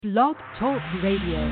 Blog Talk Radio.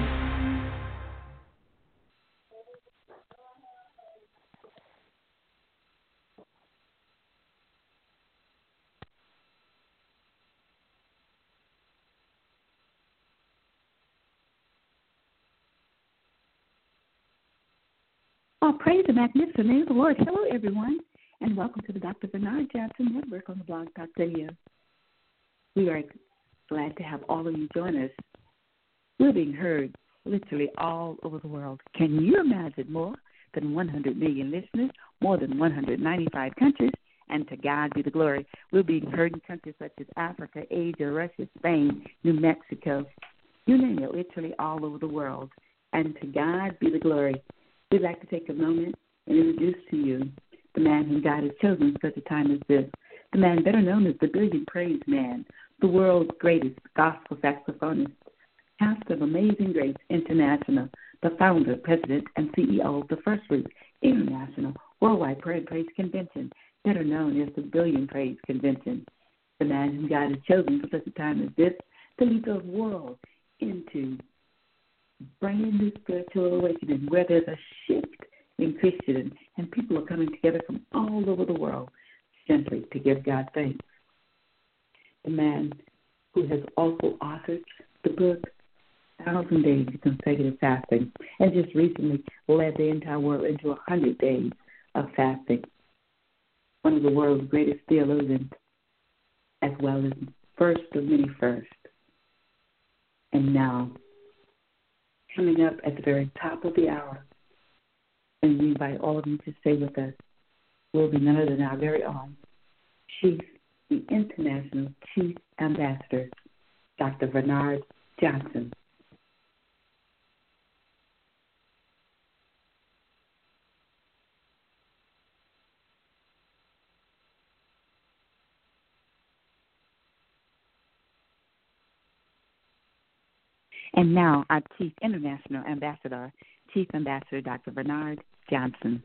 Oh, praise the magnificent name of the Lord. Hello, everyone, and welcome to the Dr. Bernard Johnson Network on the Blog Talk Radio. We are glad to have all of you join us. We're being heard literally all over the world. Can you imagine more than 100 million listeners, more than 195 countries? And to God be the glory. We're being heard in countries such as Africa, Asia, Russia, Spain, New Mexico, you name it, literally all over the world. And to God be the glory. We'd like to take a moment and introduce to you the man whom God has chosen for such a time as this, the man better known as the Billion Praise Man, the world's greatest gospel saxophonist, pastor of Amazing Grace International, the founder, president, and CEO of the First Fruits International Worldwide Prayer and Praise Convention, better known as the Billion Praise Convention, the man whom God has chosen for such a time as this to lead the world into brand new spiritual awakening where there's a shift in Christian and people are coming together from all over the world simply to give God thanks. The man who has also authored the book 1,000 Days of Consecutive Fasting and just recently led the entire world into 100 days of fasting. One of the world's greatest theologians as well as first of many first. And now, coming up at the very top of the hour, and we invite all of you to stay with us, will be none other than our very own Chief, the International Chief Ambassador, Dr. Bernard Johnson. And now, our Chief International Ambassador, Chief Ambassador Dr. Bernard Johnson.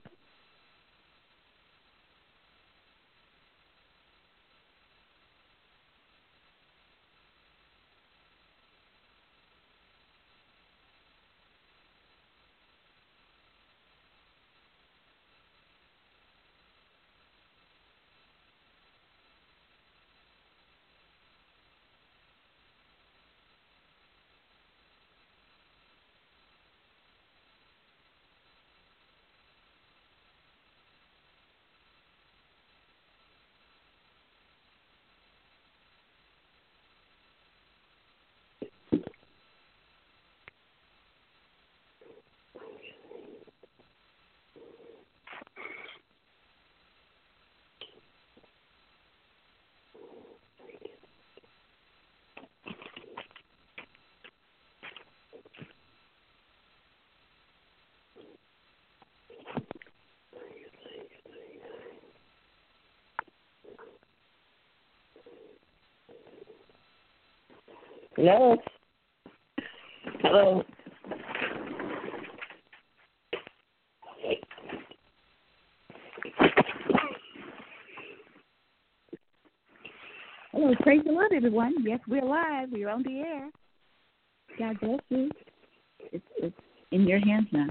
Hello. Hello. Hello, praise the Lord, everyone. Yes, we're live. We're on the air. God bless you. It's in your hands now.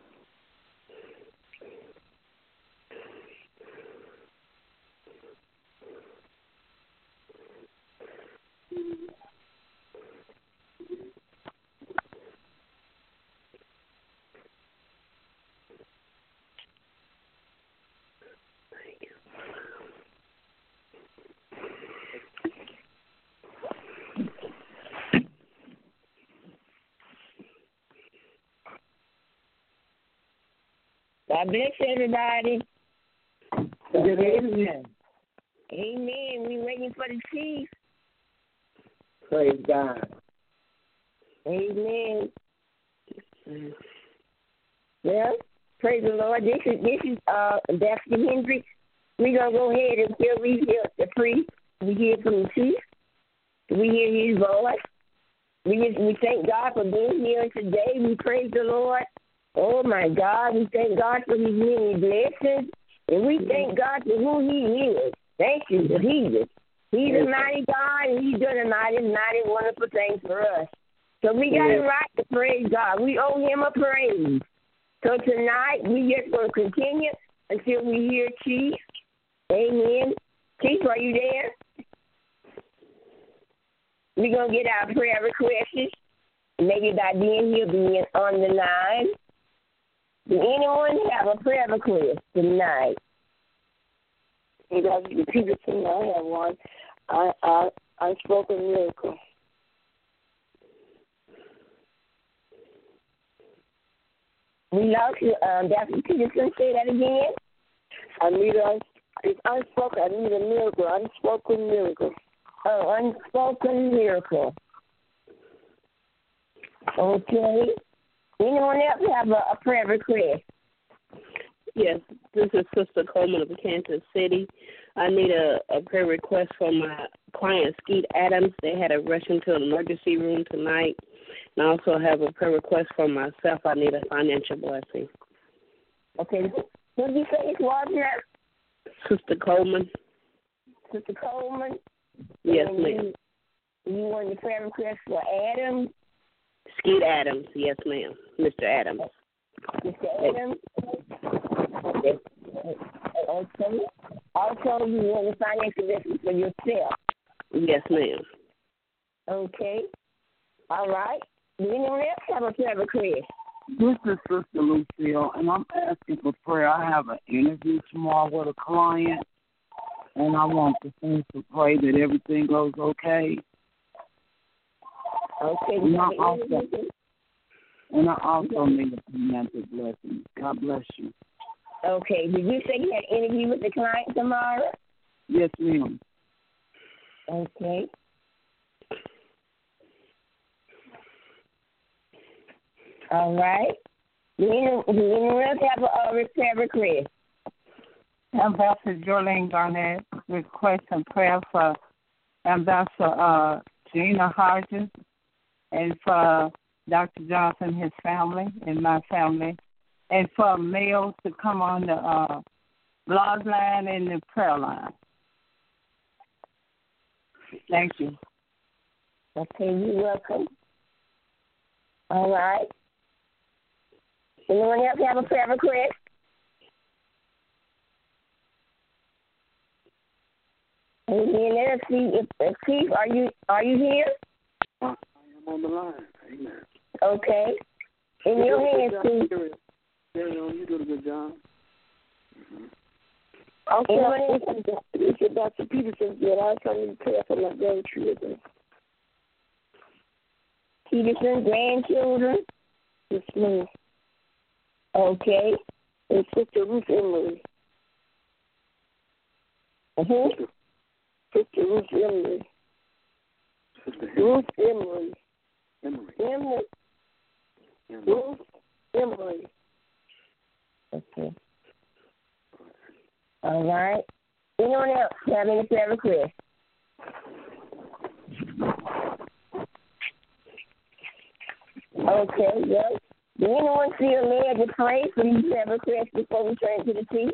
God bless everybody. Good evening. Amen. We waiting for the chief. Praise God. Amen. Well, praise the Lord. This is Ambassador Hendricks. We're gonna go ahead until we hear the priest. We hear from the chief. We hear his voice. We thank God for being here today. We praise the Lord. Oh, my God, we thank God for his many blessings, and we thank God for who he is. Thank you, Jesus. He's a mighty God, and he's doing a mighty, mighty, wonderful thing for us. So we got it right to praise God. We owe him a praise. So tonight, we just going to continue until we hear Chief. Amen. Chief, are you there? We're going to get our prayer requests. Maybe by then he'll be on the line. Does anyone have a prayer request tonight? Hey, Dr. Peterson, I have one. I spoke a miracle. We lost you. Dr. Peterson, say that again. I need a miracle. Unspoken miracle. Oh, unspoken miracle. Okay. Anyone else have a prayer request? Yes, this is Sister Coleman of Kansas City. I need a prayer request for my client, Skeet Adams. They had to rush into an emergency room tonight. And I also have a prayer request for myself. I need a financial blessing. Okay. Who did you say it was now? Sister Coleman. Sister Coleman? Yes, ma'am. You want the prayer request for Adams? Skeet Adams, yes, ma'am. Mr. Adams. Mr. Adams? Okay. Also, you want the financial blessing for yourself? Yes, ma'am. Okay. All right. Do anyone else have a prayer request? This is Sister Lucille, and I'm asking for prayer. I have an interview tomorrow with a client, and I want the saints to pray that everything goes okay. Okay. And I also need a financial blessing. God bless you. Okay. Did you say you had an interview with the client tomorrow? Yes, ma'am. Okay. All right. Do anyone else have a prayer request? Ambassador Jolene Garnett requests some prayer for Ambassador Gina Hodges and for Dr. Johnson, his family, and my family, and for males to come on the blog line and the prayer line. Thank you. Okay, you're welcome. All right. Anyone else have a prayer request? Amen. Let us see if Chief, are you here? I am on the line. Amen. Okay. In your hands, Chief. You do a good job. Also, Dr. Peterson said I come to pray for my grandchildren. Peterson, grandchildren? Yes, ma'am. Okay. And Sister Ruth Emery. Who? Sister Ruth Emery. Ruth Emery. Emery. Ruth Emery. Okay. All right. Anyone else have any prayer requests? Okay, yes. Do anyone feel led to pray for these prayer requests before we turn to the chief?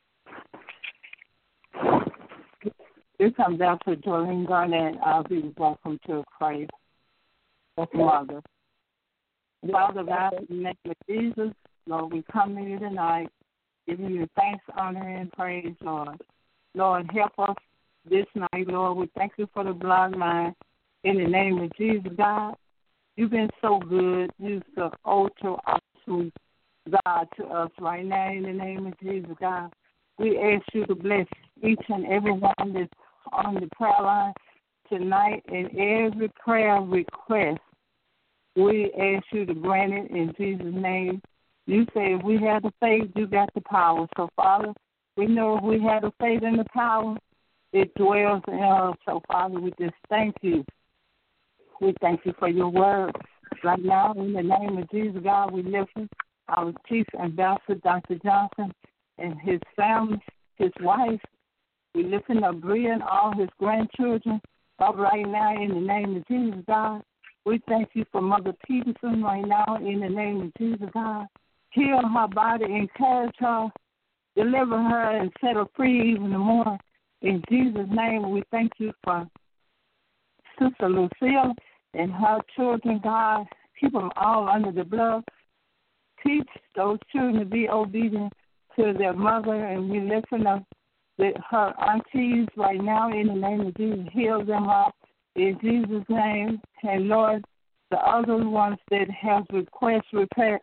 This comes down to Jolene Garnett. I'll be welcome to pray. Father. Father God, in the name of Jesus, Lord, we come to you tonight, giving you thanks, honor, and praise, Lord. Lord, help us this night, Lord. We thank you for the blog line. In the name of Jesus, God, you've been so good. You're so ultra awesome, God, to us right now. In the name of Jesus, God, we ask you to bless each and every one that's on the prayer line tonight and every prayer request. We ask you to grant it in Jesus' name. You say if we have the faith, you got the power. So, Father, we know if we have the faith and the power, it dwells in us. So, Father, we just thank you. We thank you for your word. Right now, in the name of Jesus, God, we lift our Chief Ambassador, Dr. Johnson, and his family, his wife. We lift up Bria and all his grandchildren up right now in the name of Jesus, God. We thank you for Mother Peterson right now in the name of Jesus, God. Heal her body, encourage her, deliver her, and set her free even more. In Jesus' name, we thank you for Sister Lucille and her children, God. Keep them all under the blood. Teach those children to be obedient to their mother, and we listen up her aunties right now in the name of Jesus. Heal them up in Jesus' name. And Lord, the other ones that have request prayer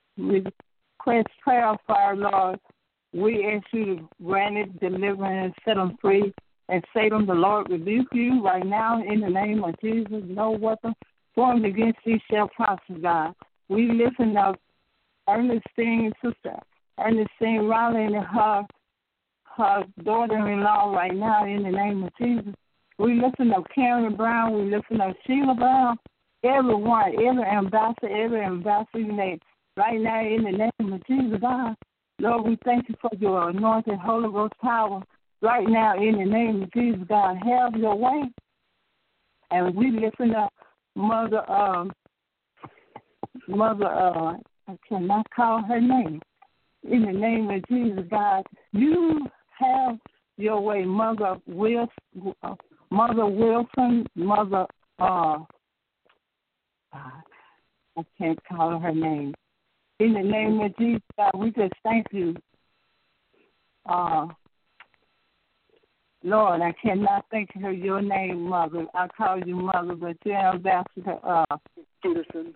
for our Lord, we ask you to grant it, deliver and set them free. And Satan, the Lord, rebuke you right now in the name of Jesus. No weapon formed against thee shall prosper, God. We listen up Ernestine, Sister Ernestine Riley, and her daughter-in-law right now in the name of Jesus. We listen to Karen Brown. We listen to Sheila Brown. Everyone, every ambassador name right now in the name of Jesus, God. Lord, we thank you for your anointed Holy Ghost power right now in the name of Jesus, God. Have your way. And we listen to Mother, I cannot call her name. In the name of Jesus, God, you have your way, Mother Wilson, Mother, I can't call her name. In the name of Jesus, God, we just thank you. Lord, I cannot think of your name, Mother. I call you Mother, but you're Ambassador Peterson.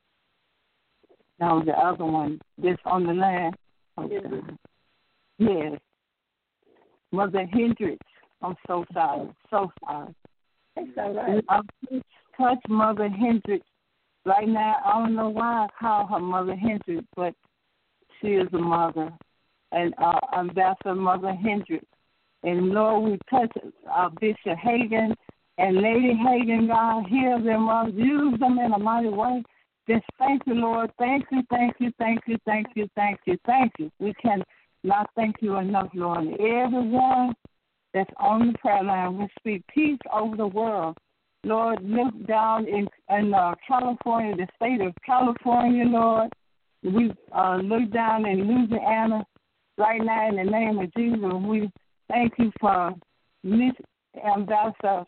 No, the other one that's on the line. Okay. Yes. Mother Hendricks. I'm so sorry. So sorry. That's all right. Touch Mother Hendricks. Right now, I don't know why I call her Mother Hendricks, but she is a mother. And Ambassador Mother Hendricks. And Lord, we touch Bishop Hagan and Lady Hagan, God. Heal them up. Use them in a mighty way. Just thank you, Lord. Thank you, thank you, thank you, thank you, thank you, thank you. We cannot thank you enough, Lord. Everyone that's on the prayer line, we speak peace over the world. Lord, look down in California, the state of California, Lord. We look down in Louisiana right now in the name of Jesus. We thank you for Miss Ambassador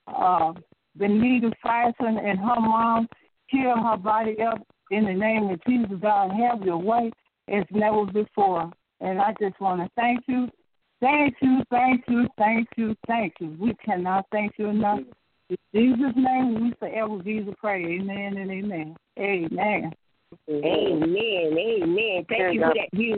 Benita Fyson and her mom. Heal her body up in the name of Jesus, God. Have your way as never before. And I just want to thank you. Thank you, thank you, thank you, thank you. We cannot thank you enough. In Jesus' name, we forever give the praise. Amen and amen. Amen. Amen. Amen. Thank you for that view.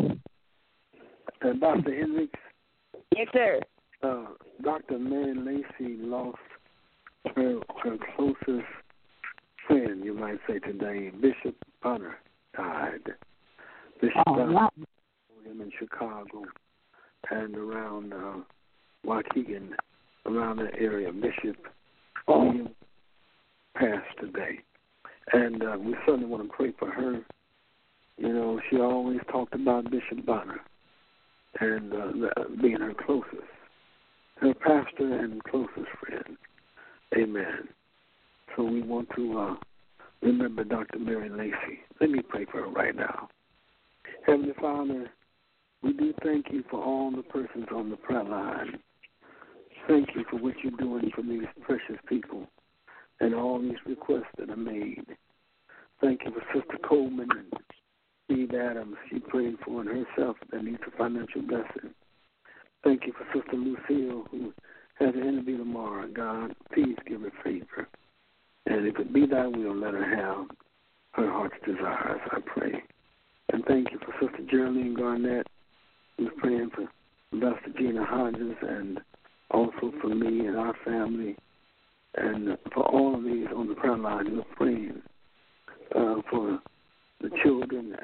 Dr. Hendricks. Yes, sir. Dr. Mary Lacey lost her closest friend, you might say today. Bishop Bonner died. Bishop Bonner, him in Chicago and around Waukegan, around that area. Bishop William passed today. And we certainly want to pray for her. You know, she always talked about Bishop Bonner and being her closest, her pastor and closest friend. Amen. So we want to remember Dr. Mary Lacey. Let me pray for her right now. Heavenly Father, we do thank you for all the persons on the prayer line. Thank you for what you're doing for these precious people and all these requests that are made. Thank you for Sister Coleman and Steve Adams. She prayed for and herself that needs a financial blessing. Thank you for Sister Lucille, who has an interview tomorrow. God, please give her favor. And if it be thy will, let her have her heart's desires, I pray. And thank you for Sister Geraldine Garnett, who's praying for Pastor Gina Hodges and also for me and our family, and for all of these on the prayer line who are praying for the children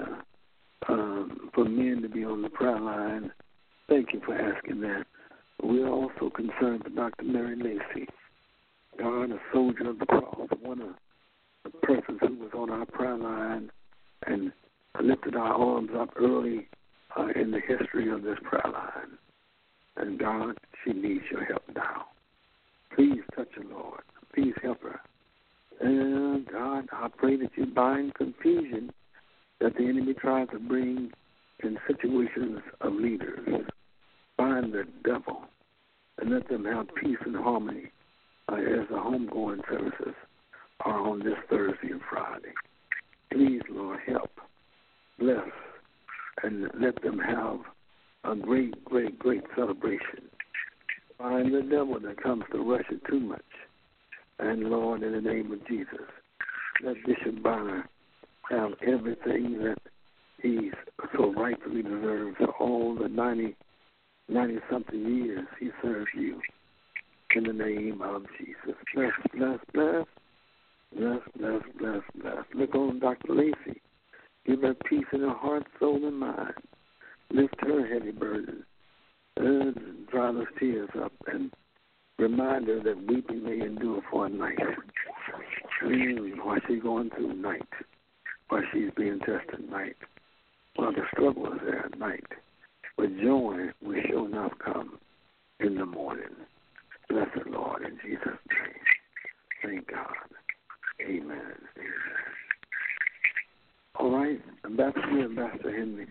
and for men to be on the prayer line. Thank you for asking that. We're also concerned for Dr. Mary Lacey, God, a soldier of the cross, one of the persons who was on our prayer line and lifted our arms up early in the history of this prayer line. And God, she needs your help now. Please touch her, Lord. Please help her. And God, I pray that you bind confusion that the enemy tries to bring in situations of leaders. Bind the devil and let them have peace and harmony as the homegoing services are on this Thursday and Friday. Please, Lord, help, bless, and let them have a great, great, great celebration. Find the devil that comes to rush it too much. And, Lord, in the name of Jesus, let Bishop Bonner have everything that he so rightfully deserves for all the 90-something years he served you. In the name of Jesus. Bless, bless, bless. Bless, bless, bless, bless. Look on Dr. Lacey. Give her peace in her heart, soul, and mind. Lift her heavy burden. Dry those tears up and remind her that weeping may endure for a night. While she's going through night. While she's being tested night. While the struggle is there at night. But joy will sure enough come in the morning. Bless the Lord in Jesus' name. Thank God. Amen. Amen. All right. Ambassador Henry.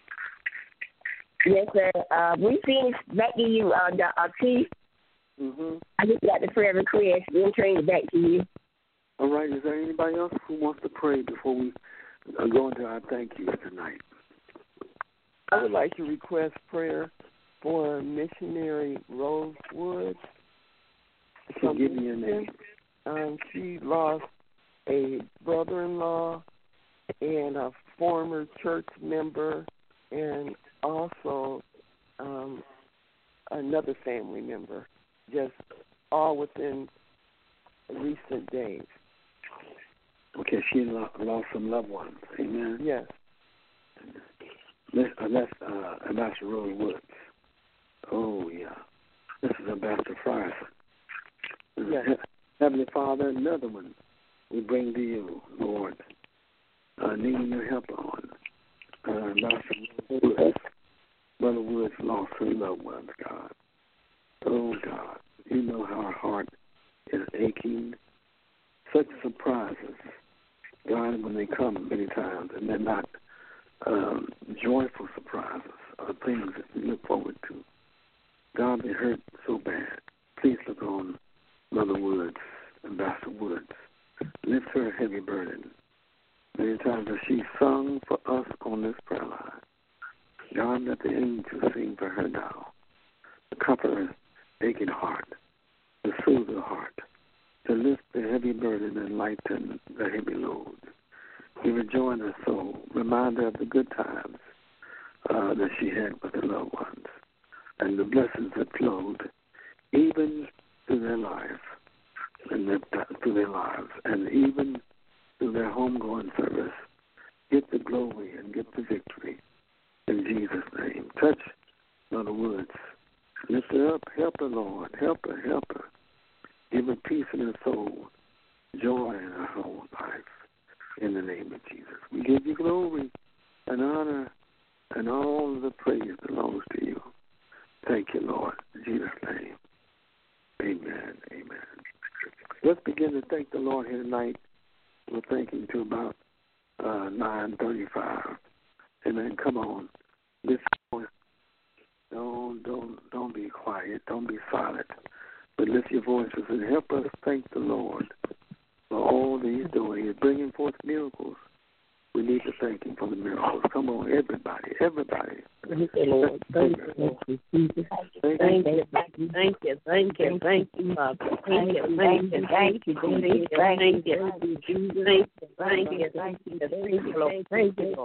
Yes, sir. We finished back to you, Chief. Mm-hmm. I just got the prayer request. We'll turn it back to you. All right. Is there anybody else who wants to pray before we go into our thank you tonight? I would like to request prayer for missionary Rosewood. Give me your name. She lost a brother-in-law and a former church member and also another family member, just all within recent days. Okay, she lost some loved ones. Amen. Yes. That's Ambassador Rosewood. Oh, yeah. This is Ambassador Fryerson. Yes. Heavenly Father, another one we bring to you, Lord, needing your help on. Ambassador Woods. Brother Woods lost her loved ones, God. Oh, God, you know how our heart is aching. Such surprises, God, when they come many times, and they're not joyful surprises or things that we look forward to. God, they hurt so bad. Please look on Mother Woods, Ambassador Woods. Lift her heavy burden. Many times as she sung for us on this prayer line, God, let the angels sing for her now. To comfort her aching heart, to soothe her heart, to lift the heavy burden and lighten the heavy load. Give her joy in her soul. Remind her of the good times that she had with her loved ones and the blessings that flowed even through their life and through their lives and even through their homegoing service. Get the glory and get the victory in Jesus' name. Touch Mother Woods. Lift her up. Help her, Lord. Help her. Help her. Give her peace in her soul, joy in her whole life. In the name of Jesus. We give you glory and honor, and all of the praise belongs to you. Thank you, Lord. In Jesus' name. Amen. Amen. Let's begin to thank the Lord here tonight. We're thanking to about 9:35. Amen. Come on. Don't be quiet. Don't be silent. But lift your voices and help us thank the Lord for all that He's doing. He's bringing forth miracles. We need to thank Him for the miracles. Come on, everybody. Thank you, Lord. Thank you, Jesus. Thank you, Father. Thank you, Jesus. Thank you, Lord. Thank you, Lord. Thank you, Lord. Thank you,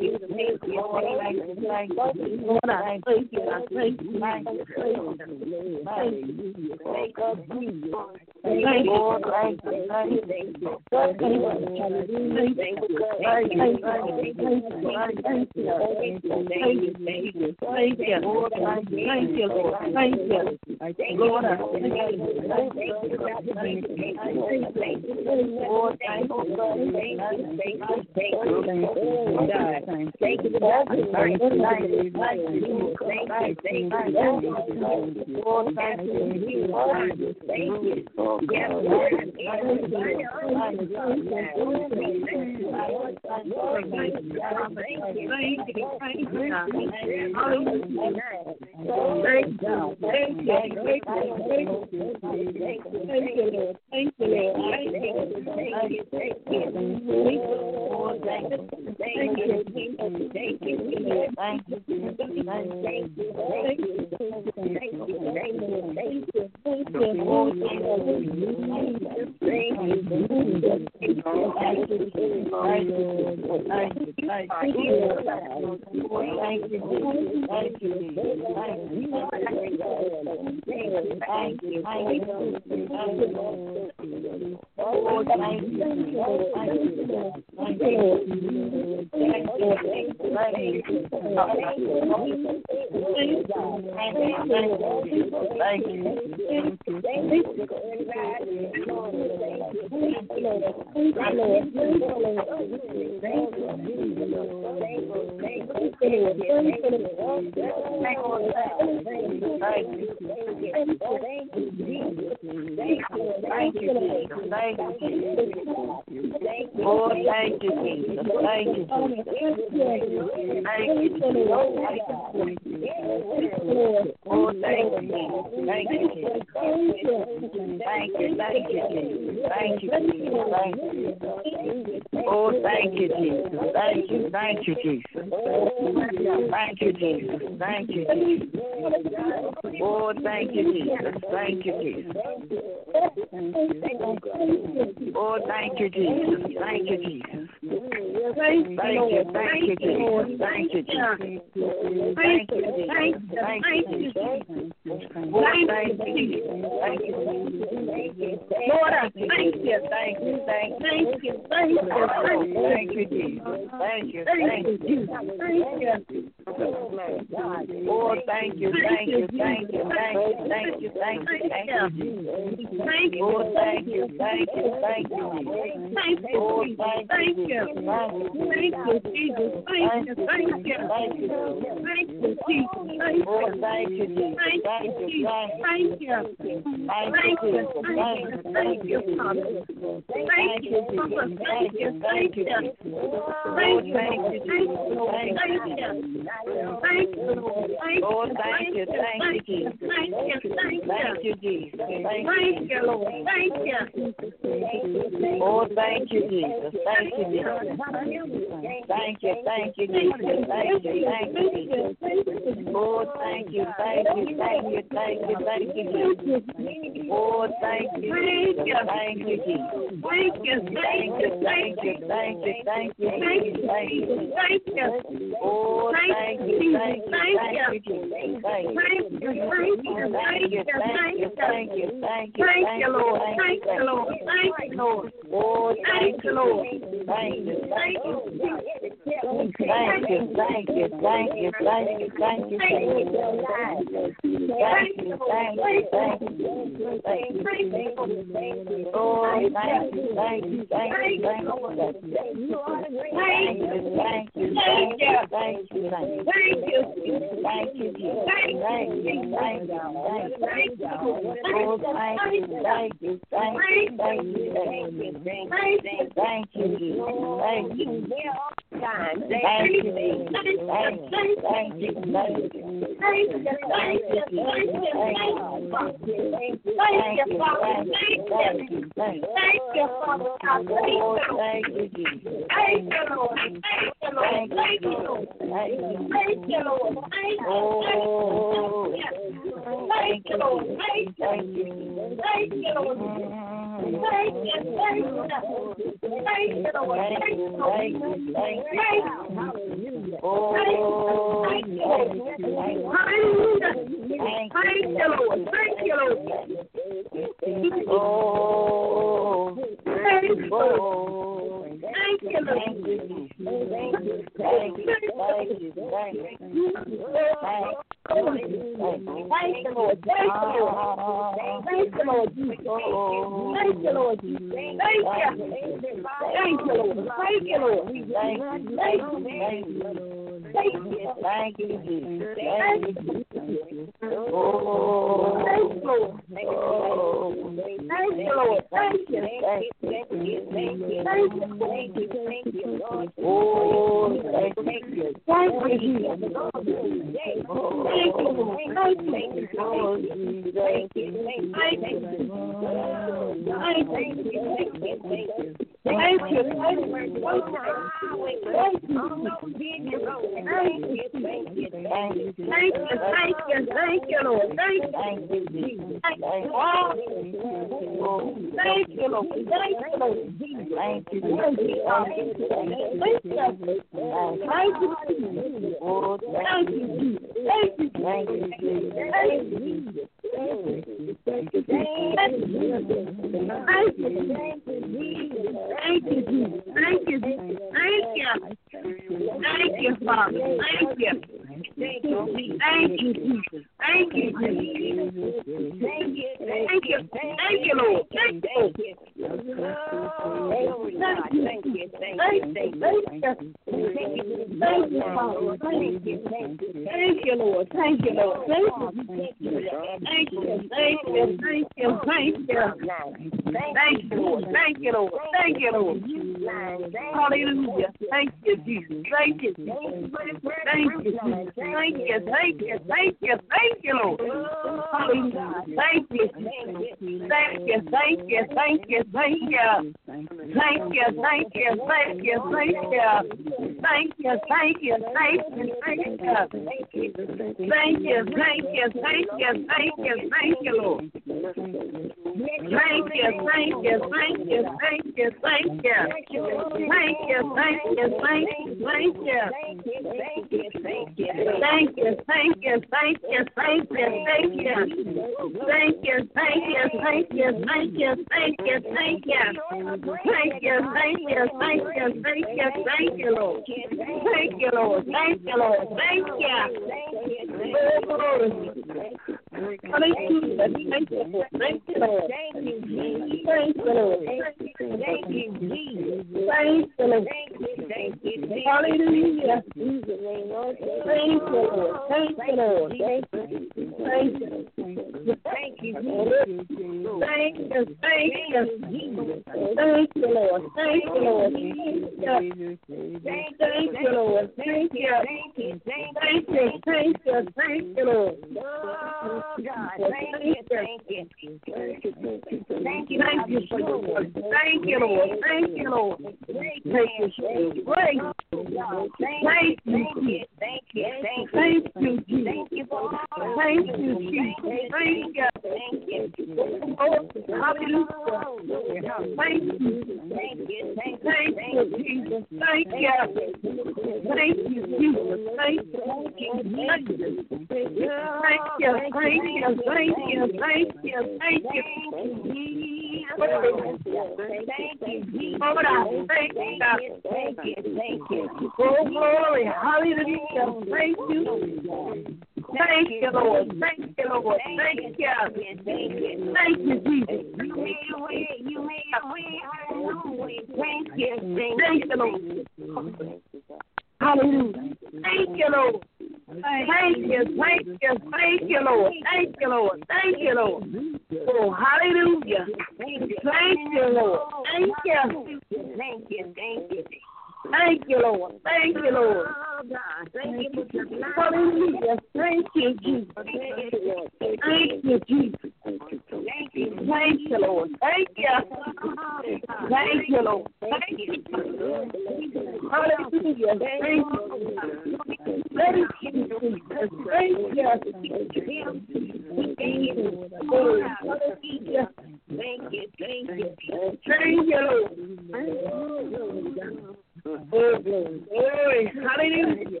Glory. Hallelujah.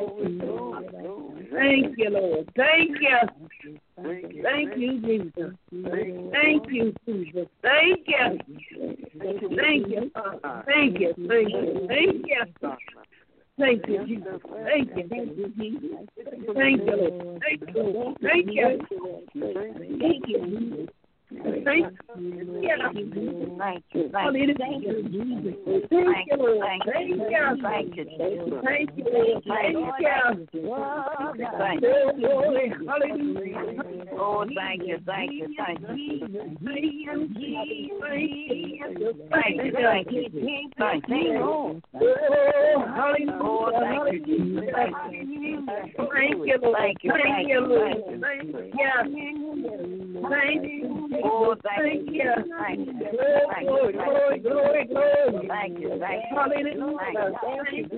Thank you, Lord. Thank you. Thank you, Jesus. Thank you, Jesus. Thank you. Thank you. Thank you. Thank you. Thank you. Thank you, Jesus. Thank you. Thank you, Jesus. Thank you, Lord. Thank you. Thank you. Thank you. Thank you. Thank you. Thank you. Thank you, Jesus. Thank you, Lord. Thank you. Thank you, Jesus. Thank you, Lord. Thank you. Thank you. Hallelujah. Oh, thank you. Thank you. Thank you. Thank you. Thank you. Thank you. Thank you. Oh, hallelujah. Oh, thank you, Jesus. Thank you, Lord. Thank you. Thank you, Lord. Thank you. Thank you. Oh, thank you. Thank you. Glory, glory, glory, glory. Thank you. Thank you. Hallelujah. Thank you.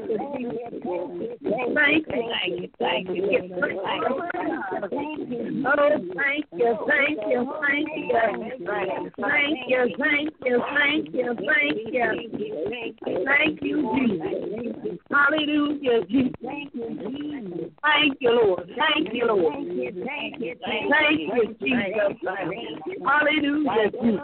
Thank you. Thank you. Oh, thank you. Thank you. Thank you. Thank you. Thank you. Thank you. Thank you. Thank you, Jesus. Hallelujah, Jesus. Thank you, Lord. Thank you, Lord. Thank you, Jesus. Hallelujah, Jesus.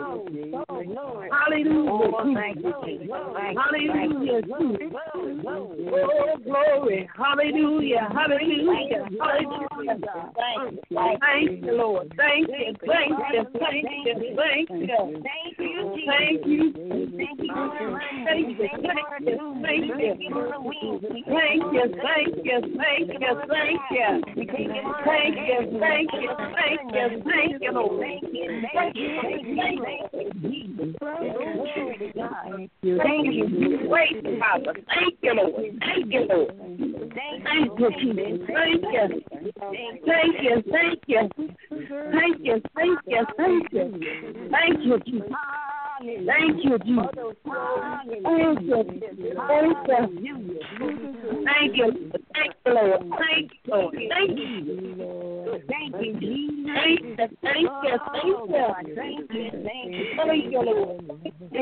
Hallelujah, Jesus. Hallelujah, Jesus. Oh, glory. Hallelujah. Hallelujah. Hallelujah. Thank you, Lord. Thank you. Thank you. Thank you. Thank you. Thank you. Thank you. Thank you. Thank you. Thank you. Thank you. Thank you. Thank you. Thank you. Thank you. Thank you. Thank you. Thank you. Thank you, Lord. Thank you. Great Father. Thank you, Lord. Thank you, Lord. Thank you, Jesus. Thank you. Thank you. Thank you. Thank you. Thank you. Thank you. Thank you, Jesus. Thank you, Jesus. Thank you. Thank you. Thank you. Thank you, Lord. Thank you, Lord. Thank you. Thank you, Jesus. Thank you. Thank you. Thank you. Thank you. Thank you, Lord. Thank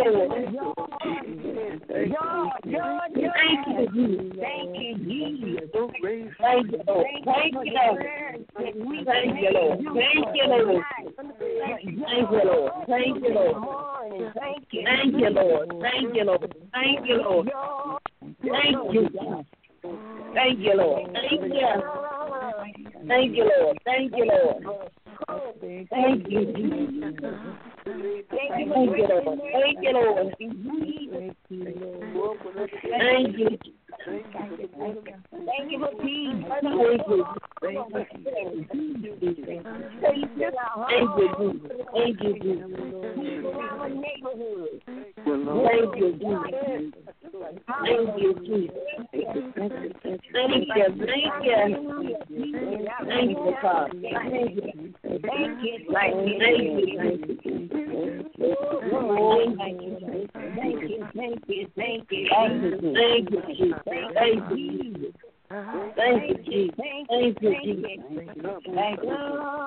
you, Jesus. Thank you, Jesus. Thank you, Lord. Thank you, Lord. Thank you, Lord. Thank you, Lord. Thank you, Lord. Thank you, Lord. Thank you. Thank you, Lord. Thank you, Lord. Thank you, Lord. Thank you. Thank you, Lord. Thank you. Thank you, Lord. Thank you, Lord. Thank you, Jesus. Thank you, Lord. Thank you, Lord. Thank you. Thank you for peace. Thank you. Thank you. Thank you, Jesus. Thank you, Jesus. Thank you, Jesus. Thank you. Thank you. Thank you, God. Thank you. Thank you. Thank you. Thank you. Thank you. Thank you. Thank you. Thank you. Thank you, Jesus. Thank you, Jesus. Thank you, Jesus. Thank you, Jesus. Thank you.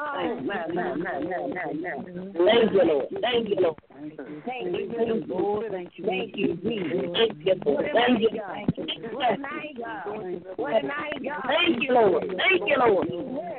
Thank you, Lord. Thank you, Lord. Thank you, Lord. Thank you, Jesus. Thank you, Lord. Thank you. Thank you, Lord. Thank you, Lord.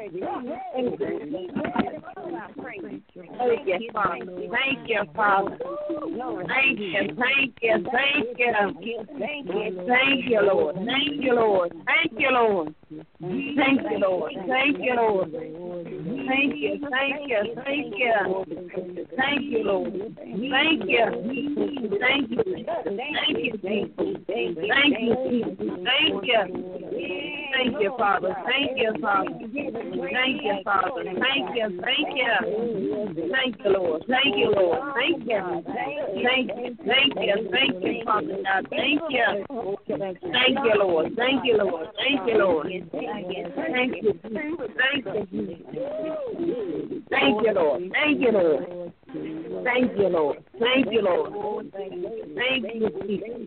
Thank you, Father. Thank you, Father. Thank you. Thank you. Thank you. Thank you, Lord. Thank you, Lord. Thank you, Lord. Thank you, Lord. Thank you, Lord. Thank you. Thank you. Thank you. Thank you, Lord. Thank you. Thank you. Thank you, Jesus. Thank you, Jesus. Thank you. Thank you, Father. Thank you, Father. Thank you, Father. Thank you. Thank you. Thank you, Lord. Thank you, Lord. Thank you. Thank you. Thank you. Thank you, Father God. Thank you. Thank you, Lord. Thank you, Lord. Thank you, Lord. Thank you. Thank you. Thank you. Thank you, Lord. Thank you, Lord. Thank you, Lord. Thank you, Lord. Thank you, Jesus.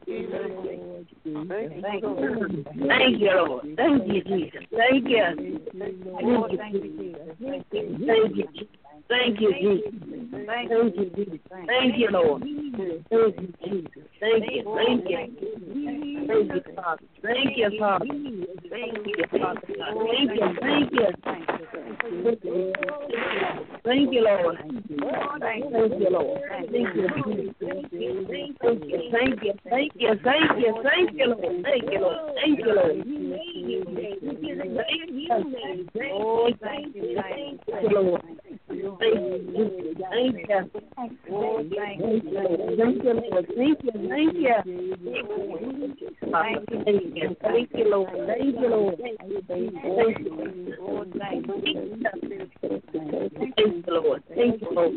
Thank you, Lord. Thank you, Jesus. Thank you. Thank you, Jesus. Thank you, Jesus. Thank you, Jesus. Thank you, Jesus. Thank you, Lord. Thank you, Jesus. Thank you. Thank you. Thank you, Father. Thank you, Father. Thank you, Father. Thank you. Thank you. Thank you, Lord. Thank you, Lord. Thank you, Jesus. Thank you. Thank you. Thank you. Thank you. Thank you, Lord. Thank you, Lord. Thank you, Lord. Oh, thank you, Lord. Thank you. Thank you. Thank you, Lord. Thank you. Thank you. Thank you. Thank you, Lord. Thank you, Lord. Thank you, Lord. Thank you, Lord. Thank you, Lord.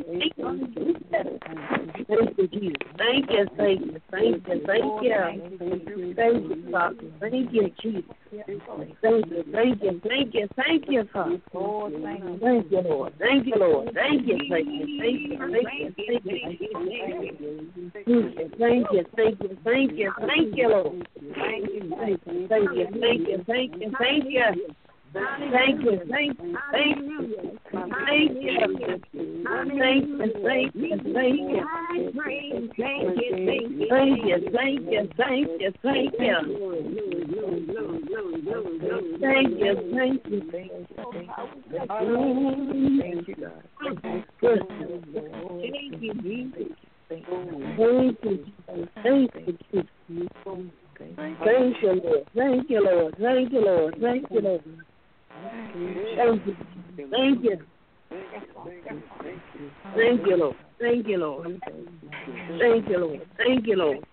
Thank you, Jesus. Thank you, thank you, thank you, thank you. Thank you, Father. Thank you, Jesus. Thank you, thank you, thank you, thank you, Father. Thank you, Lord. Thank you, Lord. Thank you, thank you, thank you, thank you, thank you. Thank you, thank you, thank you, thank you, Lord. Thank you, thank you, thank you, thank you, thank you, thank you. Thank you, thank you, thank you, thank you, thank you, thank you, thank you, thank you, thank you, thank you, thank you, thank you, thank you, thank you, God. Thank you, Jesus. Thank you, thank you, Jesus. Thank you, Lord. Thank you, Lord. Thank you, Lord. Thank you, Lord. Thank you. Thank you. Thank you, Lord. Thank you, Lord. Thank you, Lord. Thank you, Lord.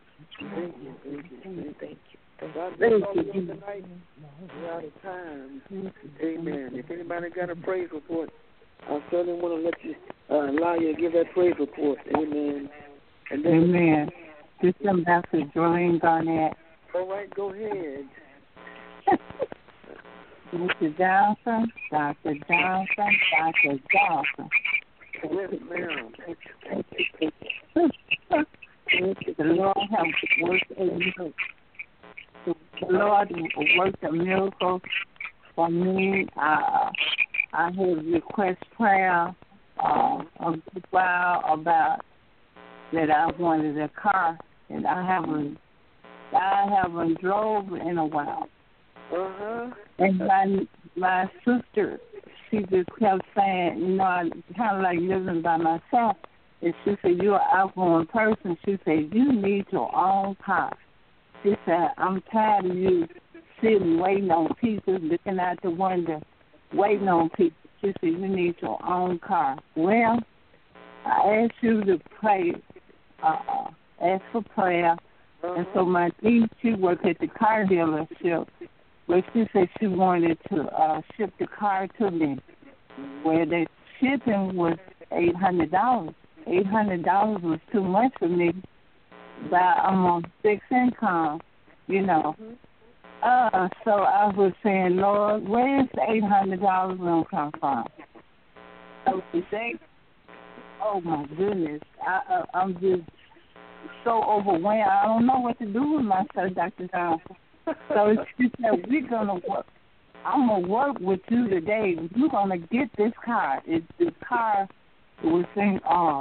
Thank you, Jesus. We're out of time. Amen. If anybody got a praise report, I certainly want to let you allow you to give that praise report. Amen. And then, amen. This is Ambassador Jorlene Garnett. All right, go ahead. Mr. Johnson, Dr. Johnson, Dr. Johnson. Yes, ma'am. The Lord has worked a miracle. The Lord worked a miracle for me. I had request prayer a while about that I wanted a car, and I haven't drove in a while. And my sister, she just kept saying, you know, I kind of like living by myself. And she said, you're an outgoing person. She said, you need your own car. She said, I'm tired of you sitting, waiting on people, looking out the window, waiting on people. She said, you need your own car. Well, I asked you to pray, ask for prayer. And so my niece, she worked at the car dealership, but she said she wanted to ship the car to me, where the shipping was $800. $800 was too much for me, but I'm on fixed income, you know. So I was saying, Lord, where's the $800 going to come from? So she said, oh, my goodness, I'm just so overwhelmed. I don't know what to do with myself, Dr. Johnson. So she said, we're going to work. I'm going to work with you today. You're going to get this car. The car was in,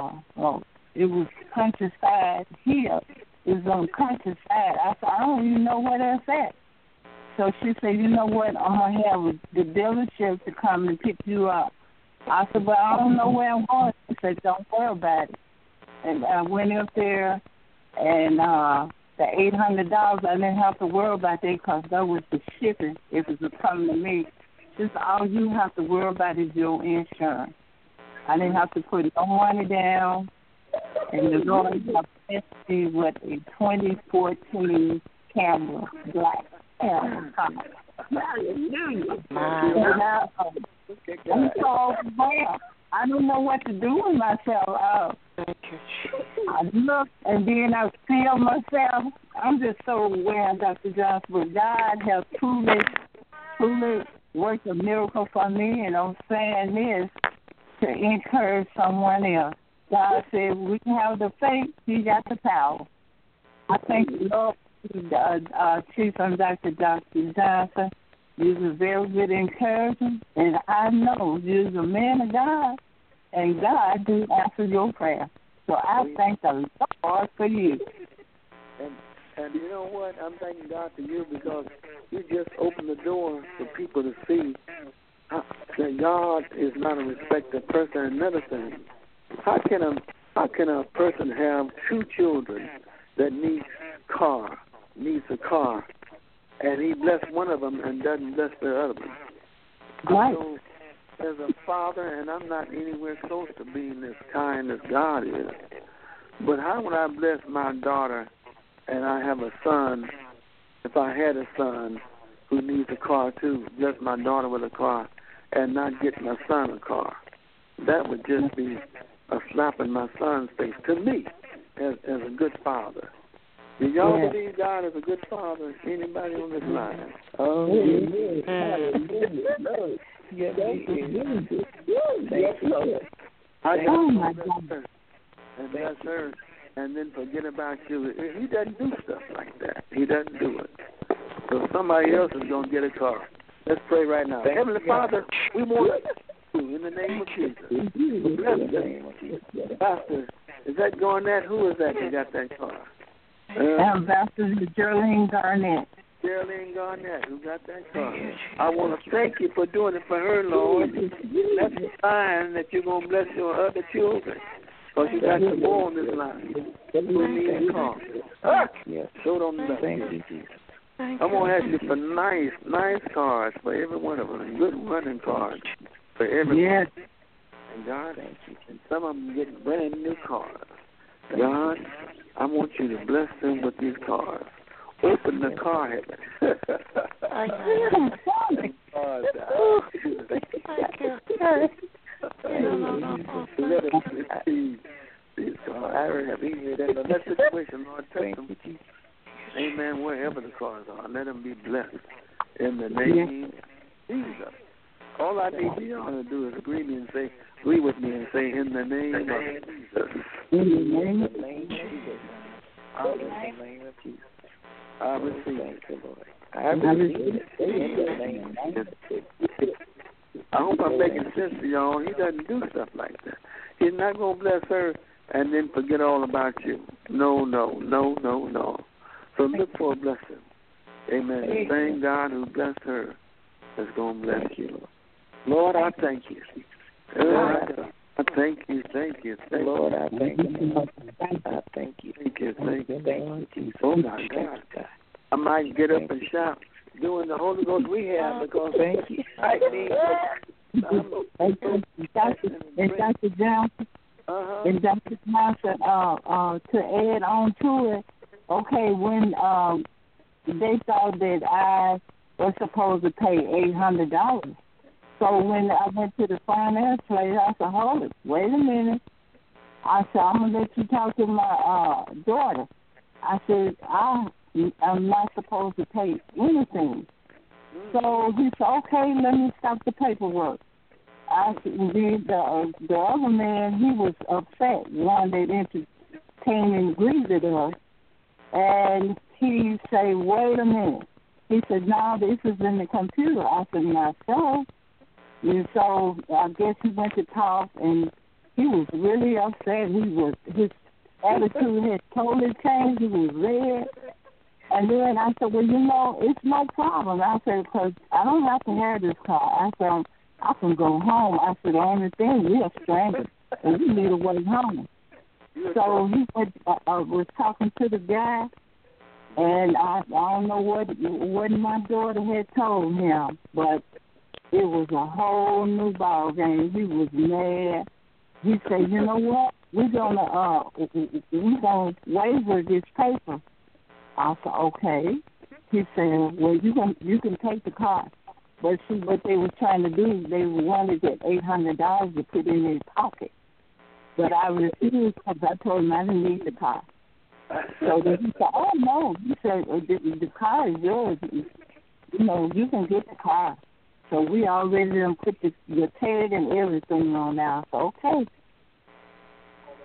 it was countryside here. It was on countryside. I said, I don't even know where that's at. So she said, you know what, I'm going to have the dealership to come and pick you up. I said, well, I don't know where I'm going. She said, don't worry about it. And I went up there, and the $800, I didn't have to worry about that because that was the shipping. It was coming to me. Just all you have to worry about is your insurance. I didn't have to put no money down. And the Lord blessed me with a 2014 Camry, black Camry car. I'm so overwhelmed. I don't know what to do with myself. I look and then I feel myself. I'm just so aware, Dr. Johnson, but God has truly worked a miracle for me, and I'm saying this to encourage someone else. God said we can have the faith, He got the power. I thank the Lord, Chief Conductor Dr. Johnson. You're a very good encouragement, and I know you're a man of God, and God do answer your prayer. So I thank the Lord for you. And you know what? I'm thanking God for you because you just opened the door for people to see that God is not a respecter of person. Another thing, how can a person have two children that needs a car, and he blessed one of them and doesn't bless the other one? Right. So, as a father, and I'm not anywhere close to being as kind as God is, but how would I bless my daughter and I have a son, if I had a son who needs a car too, bless my daughter with a car and not get my son a car? That would just be a slap in my son's face to me as a good father. Do y'all believe God is a good father? Anybody on this line? Oh, Yes, my God. And bless her, and then forget about you. He doesn't do stuff like that. He doesn't do it. So somebody else is going to get a car. Let's pray right now. Heavenly Father, we want you in the name of Jesus. Bless Pastor, is that going that? Who is that got that car? Ambassador Geraldine Garnett. Geraldine Garnett, who got that car. I want to thank you for doing it for her, Lord. That's a sign that you're going to bless your other children. Because you got some more on this line. We need a car. Show them the thank you. I'm going to ask you for nice cars for every one of them. Good running cars for everyone. Yes. And God, and some of them get brand new cars. God, I want you to bless them with these cars. Open the car heaven. Let us receive these cars. I already have easier than that situation, Lord. Touch them. Amen. Wherever the cars are, let them be blessed in the name of Jesus. All I need for y'all to do is agree with me and say, in the name of Jesus. In the name of Jesus. In the name of Jesus. I receive it, Lord. I receive it. In the name of Jesus. I hope I'm making sense to y'all. He doesn't do stuff like that. He's not going to bless her and then forget all about you. No. So look for a blessing. Amen. The same God who blessed her is going to bless you. Lord, I thank you. I thank you. Lord, I thank you. I thank you. Thank you, Jesus. Oh, my God. I might get up and shout doing the Holy Ghost rehab because thank you. I need Dr. Johnson, and Dr. Johnson, to add on to it, okay, when they thought that I was supposed to pay $800. So when I went to the finance place, I said, hold it, wait a minute. I said, I'm going to let you talk to my daughter. I said, I'm not supposed to pay anything. So he said, okay, let me stop the paperwork. I said, the other man, he was upset, one that came and greeted us. And he said, wait a minute. He said, no, this is in the computer. I said, not so. And so I guess he went to talk, and he was really upset. His attitude had totally changed. He was red. And then I said, well, it's no problem. I said, because I don't have to have this car. I said, I can go home. I said, the only thing, we're stranded, and we need a way home. So he was talking to the guy, and I don't know what my daughter had told him, but it was a whole new ball game. He was mad. He said, you know what? We're gonna waiver this paper. I said, okay. He said, well, you can take the car. But see, what they were trying to do, they wanted that $800 to put in his pocket. But I refused because I told him I didn't need the car. So then he said, oh, no. He said, the car is yours. You can get the car. So we already done put the tag and everything on now. So, okay.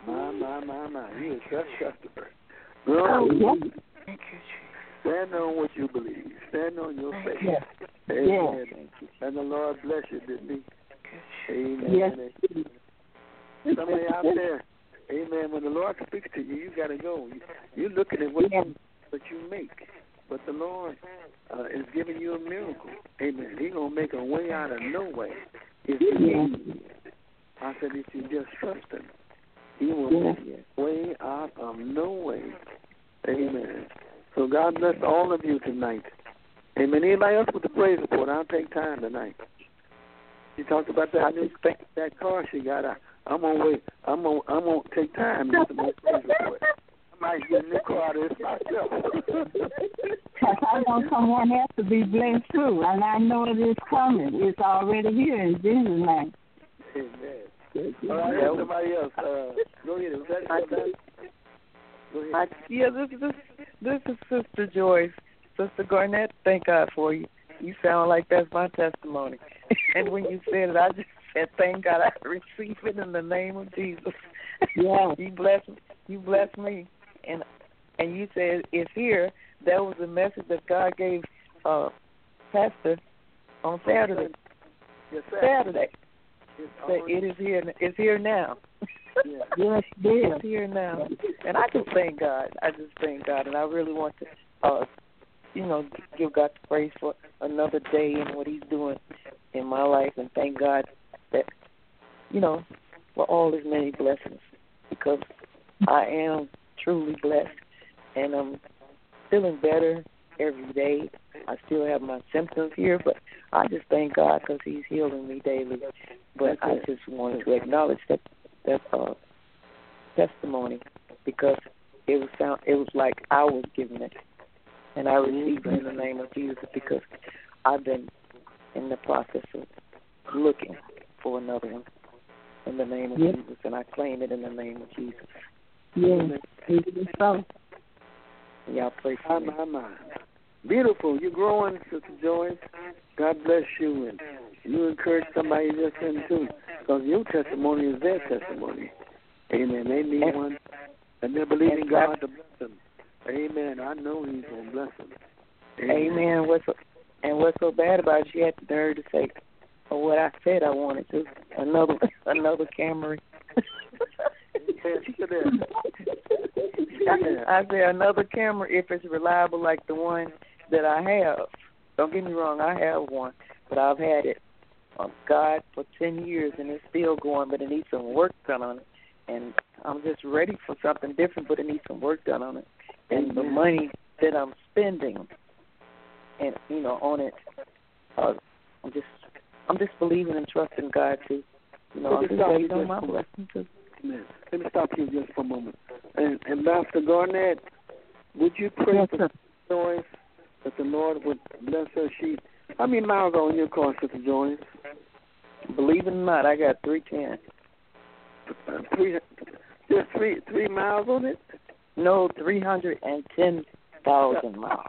My. You a trust customer. Girl, thank you, Jesus. Stand on what you believe. Stand on your faith. Yes. Amen. Yes. And the Lord bless you, didn't he? Amen. Yes. Somebody out there, amen, when the Lord speaks to you, you got to go. You're looking at what you make. But the Lord is giving you a miracle. Amen. He's going to make a way out of no way. If you I said, if you just trust him, he will make a way out of no way. Amen. So God bless all of you tonight. Amen. Anybody else with the praise report? I'll take time tonight. She talked about that car she got. I'm gonna wait. I'm gonna take time to get the more praise report. I might get a new car this myself. Because I want someone else to be blessed too, and I know it is coming. It's already here in Jesus' name. Amen. All right, somebody else. Go ahead. Was that Go ahead. Yeah, this is Sister Joyce. Sister Garnett, thank God for you. You sound like that's my testimony. And when you said it, I just said, thank God I receive it in the name of Jesus. Yeah. You blessed me. And you said it's here. That was a message that God gave Pastor on Saturday. Yes, Saturday. It is here. It's here now. Yes, it's here now. And I just thank God. I just thank God. And I really want to, give God the praise for another day and what he's doing in my life. And thank God that, for all his many blessings. Because I am truly blessed. And I'm feeling better every day. I still have my symptoms here, but I just thank God because he's healing me daily. But I just wanted to acknowledge that testimony because it was like I was giving it, and I received it in the name of Jesus because I've been in the process of looking for another one in the name of Jesus, and I claim it in the name of Jesus. Yes, so. Y'all pray for me. My. Beautiful. You're growing, Sister Joyce. God bless you, and you encourage somebody to listen too, because your testimony is their testimony. Amen. They need one, and they're believing God to bless them. Amen. I know he's going to bless them. Amen. What's so bad about it, she had the nerve to say, what I said I wanted to, another Camry. I said another camera if it's reliable like the one that I have. Don't get me wrong, I have one, but I've had it on God for 10 years and it's still going, but it needs some work done on it. And I'm just ready for something different, but it needs some work done on it. And the money that I'm spending, and on it, I'm just believing and trusting God to, I'm just waiting on my blessing too. Amen. Let me stop you just for a moment. And Ambassador Garnett, would you pray for Joyce that the Lord would bless her? How many miles are on your car, Sister Joyce? Believe it or not, I got 310. Just 3 miles on it? No, 310,000 miles.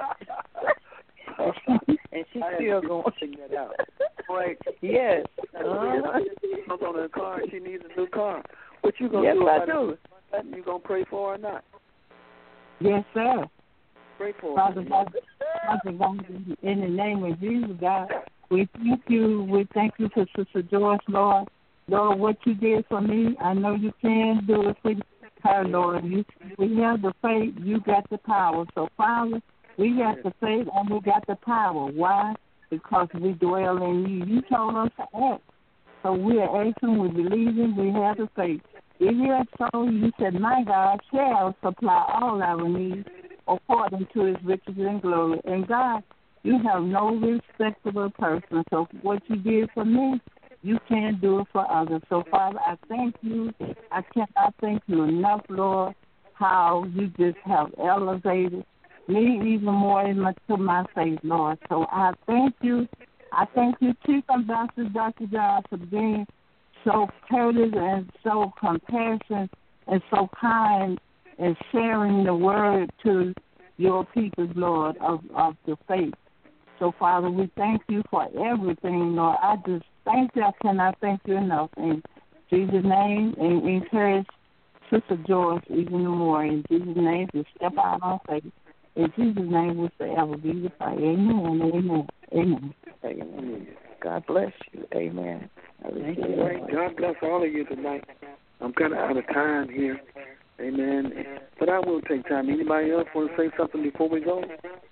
And she's still going to get out. Right. Yes. She's on her car. She needs a new car. What you gonna do? Yes, I do. You gonna pray for her or not? Yes, sir. Pray for Father God, in the name of Jesus, God, we thank you. We thank you for Sister Joyce, Lord. Lord, what you did for me, I know you can do it for her, Lord. We have the faith. You got the power. So, Father, we got the faith and we got the power. Why? Because we dwell in you. You told us to act. So we are acting, we believe in, we have the faith. If you are so, you said, my God shall supply all our needs according to his riches and glory. And God, you have no respectable person. So what you did for me, you can do it for others. So, Father, I thank you. I cannot thank you enough, Lord, how you just have elevated me even more to my faith, Lord. So I thank you. I thank you, Chief Ambassador Dr. John, for being so courteous and so compassionate and so kind and sharing the word to your people, Lord, of the faith. So, Father, we thank you for everything, Lord. I just thank you. I cannot thank you enough. In Jesus' name, and encourage Sister Joyce even more. In Jesus' name, we step out on faith. In Jesus' name, we forever be with her. Amen, amen, amen. Amen. God bless you. Amen. God bless all of you tonight. I'm kind of out of time here. Amen. But I will take time. Anybody else want to say something before we go?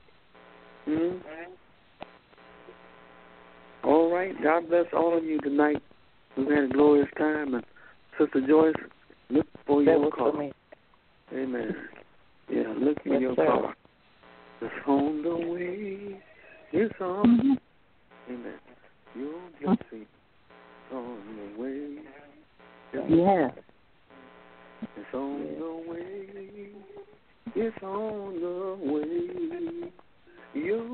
All right. God bless all of you tonight. We've had a glorious time. And Sister Joyce, look for your car. Amen. Yeah, look for your car. It's on the way. It's on. Amen. Your blessing on the way. Yes. It's on the way. It's on the way. Your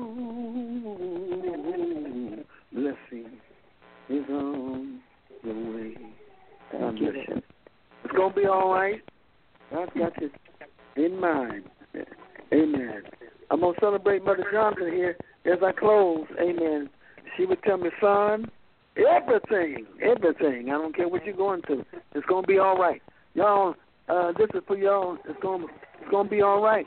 blessing is on the way. God bless you. It's going to be all right. God's got this in mind. Amen. I'm going to celebrate Mother Johnson here as I close. Amen. She would tell me, son, everything. I don't care what you're going through. It's going to be all right. Y'all, this is for y'all. It's going to be all right.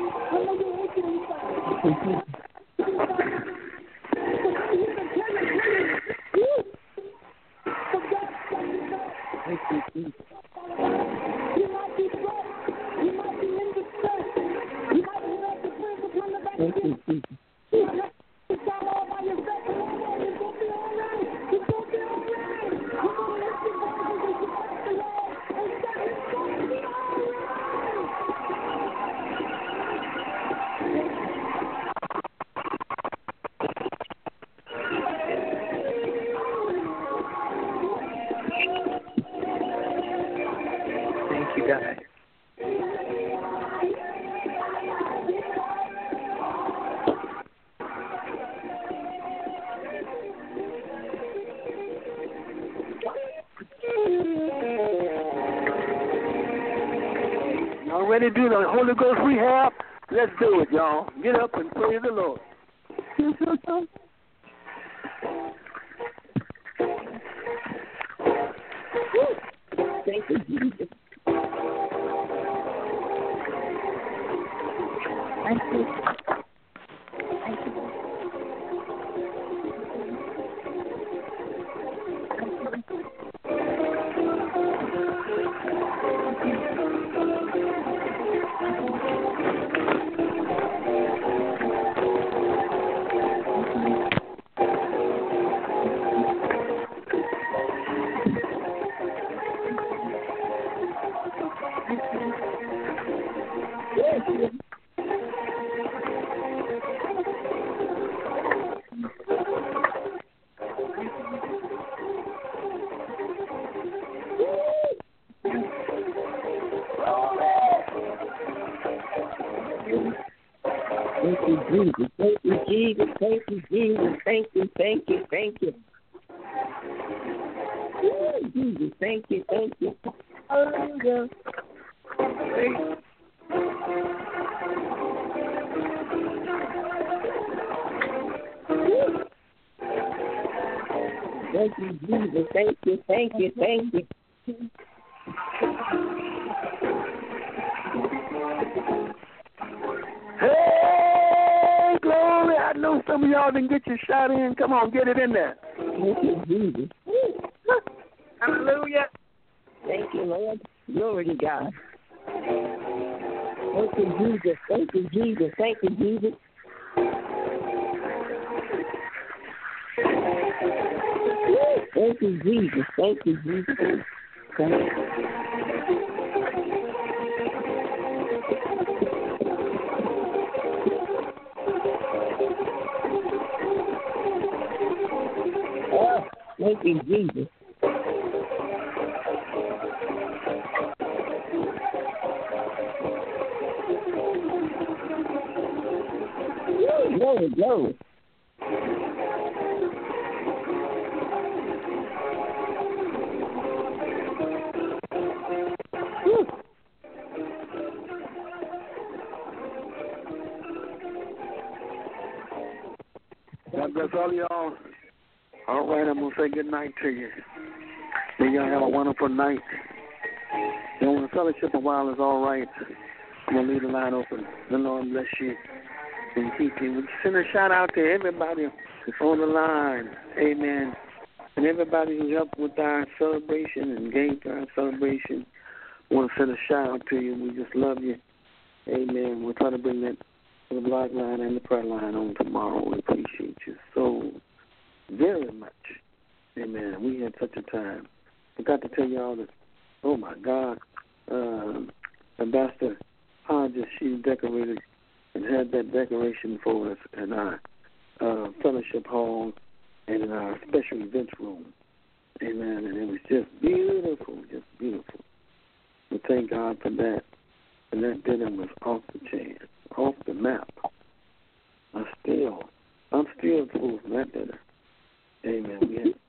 Thank you, guys. Y'all ready to do the Holy Ghost rehab? Let's do it, y'all. Get up and praise the Lord. Thank you, Jesus. Thank you. Thank you, Jesus. Thank you, Jesus. Thank you, Jesus. Thank you, thank you, thank you. Ooh, Jesus, thank you, thank you. Hallelujah. Thank you, Jesus. Thank you, thank you, thank you. Hey, glory. I know some of y'all didn't get your shot in. Come on, get it in there. Thank you, Jesus. Hallelujah. Thank you, Lord. Glory to God. Thank you, Jesus. Thank you, Jesus. Thank you, Jesus. Thank you, Jesus. Thank you, Jesus. Thank you. Oh, thank you, Jesus. Glory, glory. God bless all y'all. All right, I'm going to say good night to you. May y'all have a wonderful night. you want to fellowship a while, it's all right. I'm going to leave the line open. The Lord bless you and keep you. We send a shout out to everybody that's on the line. Amen. And everybody who helped with our celebration and gave to our celebration. I want to send a shout out to you. We just love you. Amen. We'll try to bring that to the blog line and the prayer line on tomorrow. We appreciate you so very much. Amen. We had such a time. Forgot to tell y'all that, oh, my God, Ambassador Hodges, she decorated and had that decoration for us in our fellowship hall and in our special events room. Amen. And it was just beautiful, just beautiful. We thank God for that. And that dinner was off the chain, off the map. I'm still full from that dinner. Amen. We had